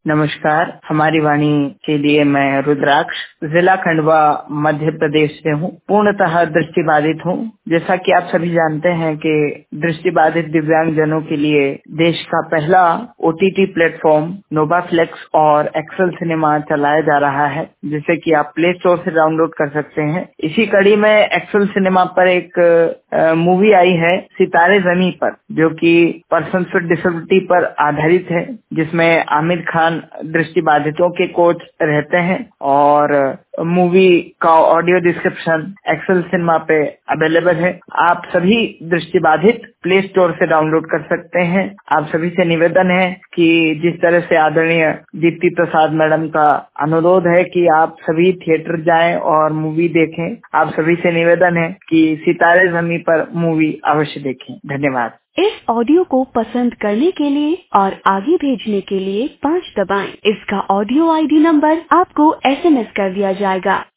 नमस्कार। हमारी वाणी के लिए मैं रुद्राक्ष जिला खंडवा मध्य प्रदेश से हूँ। पूर्णतः दृष्टिबाधित हूँ। जैसा कि आप सभी जानते हैं कि दृष्टिबाधित दिव्यांग जनों के लिए देश का पहला ओटीटी प्लेटफॉर्म नोवाफ्लेक्स और एक्सेल सिनेमा चलाया जा रहा है, जिसे कि आप प्ले स्टोर से डाउनलोड कर सकते हैं। इसी कड़ी में एक्सेल सिनेमा पर एक मूवी आई है सितारे ज़मीं पर, जो कि पर्सन्स विद डिसेबिलिटी पर आधारित है, जिसमें आमिर खान दृष्टिबाधितों के कोच रहते हैं और मूवी का ऑडियो डिस्क्रिप्शन एक्सेल सिनेमा पे अवेलेबल है। आप सभी दृष्टिबाधित प्ले स्टोर से डाउनलोड कर सकते हैं। आप सभी से निवेदन है कि जिस तरह से आदरणीय दीप्ति प्रसाद मैडम का अनुरोध है कि आप सभी थिएटर जाएं और मूवी देखें, आप सभी से निवेदन है कि सितारे ज़मीं पर मूवी अवश्य देखें। धन्यवाद। इस ऑडियो को पसंद करने के लिए और आगे भेजने के लिए 5 दबाएं। इसका ऑडियो आईडी नंबर आपको एसएमएस कर दिया जाएगा।